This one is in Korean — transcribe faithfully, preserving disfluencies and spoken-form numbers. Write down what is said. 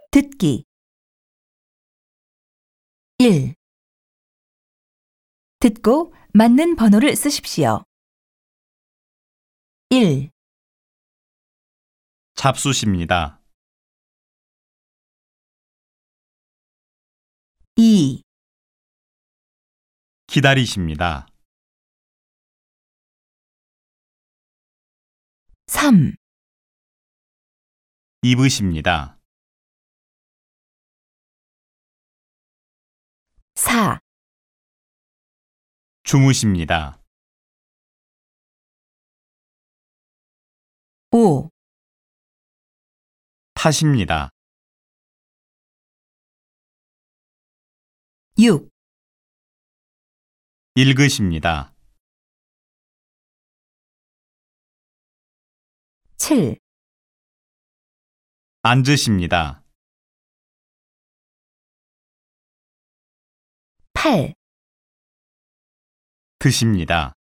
듣기 일. 듣고 맞는 번호를 쓰십시오. 일, 잡수십니다. 이, 기다리십니다. 삼, 입으십니다. 사, 주무십니다. 오, 타십니다. 육, 읽으십니다. 칠, 앉으십니다. 팔, 드십니다.